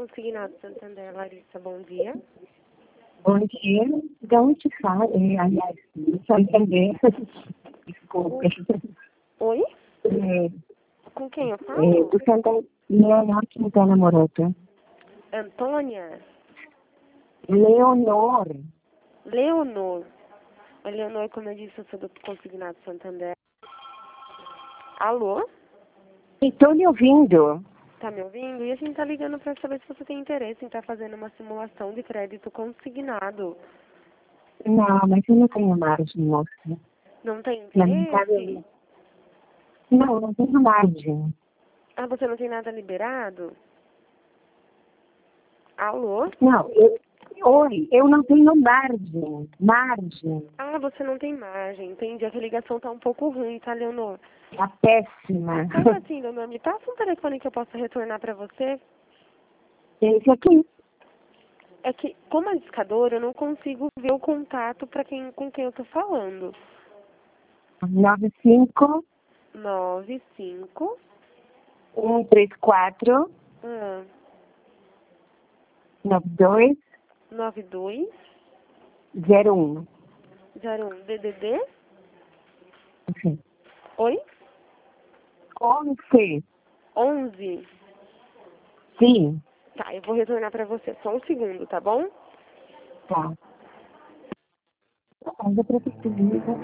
Consignado Santander, Larissa, bom dia. Bom dia. De onde fala? Aliás, Santander. Desculpa. Oi? É, Com quem eu falo? do Santander. Leonor Quintana Morota. Antônia? Leonor. Leonor. A Leonor, como eu disse, eu sou do Consignado Santander. Alô? Estou lhe ouvindo. Tá me ouvindo? E a gente tá ligando pra saber se você tem interesse em estar fazendo uma simulação de crédito consignado. Não, mas eu não tenho margem, moça. Não tem Lamentável. interesse? Não tenho margem. Ah, você não tem nada liberado? Alô? Não, oi, eu não tenho margem. Margem. Ah, você não tem margem. Entendi. Essa ligação tá um pouco ruim, tá, Leonor? Tá péssima. Faz assim, Leonor, me passa um telefone que eu possa retornar pra você. Esse aqui. É que, como é discadora, eu não consigo ver o contato com quem eu tô falando. 95 95 134 92 92 01. 01 DDD. Sim. Oi? 11. 11. Sim. Tá, eu vou retornar pra você. Só um segundo, tá bom? Tá. Ainda para